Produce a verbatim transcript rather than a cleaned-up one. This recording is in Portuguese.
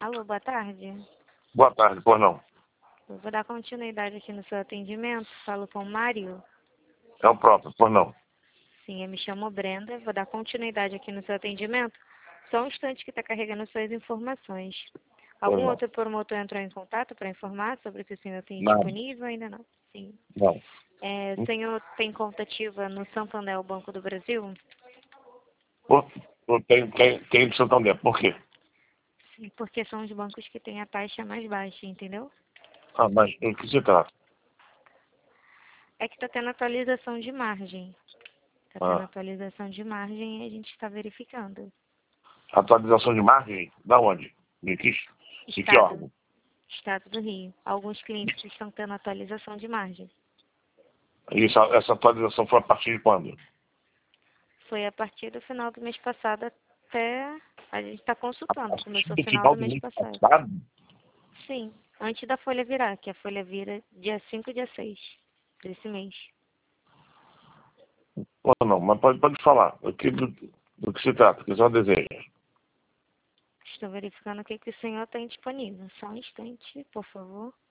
Alô, boa tarde. Boa tarde, pois não. Eu vou dar continuidade aqui no seu atendimento. Falo com o Mário. É o próprio, pois não. Sim, eu me chamo Brenda. Vou dar continuidade aqui no seu atendimento. Só um instante que está carregando suas informações. Algum não. outro promotor entrou em contato para informar sobre o que o senhor tem Nada. disponível? Ainda não. Sim. Não. É, o senhor tem conta ativa no Santander, o Banco do Brasil? Por, por, tem, tem, tem de Santander, por quê? Sim, porque são os bancos que têm a taxa mais baixa, entendeu? Ah, mas o que se trata? É que está tendo atualização de margem. Está tendo Ah, atualização de margem e a gente está verificando. atualização de margem? Da onde? De que, de que Estado, órgão? Estado do Rio. Alguns clientes estão tendo atualização de margem. Isso, essa atualização foi a partir de quando? Foi a partir do final do mês passado até... A gente está consultando. Começou no Do final final do do mês mês passado. passado? Sim, antes da folha virar, que a folha vira dia cinco e dia seis desse mês. Ou não, mas pode, pode falar. Aqui do, do que se trata, que só deseja. Estou verificando o que, que o senhor tem disponível. Só um instante, por favor.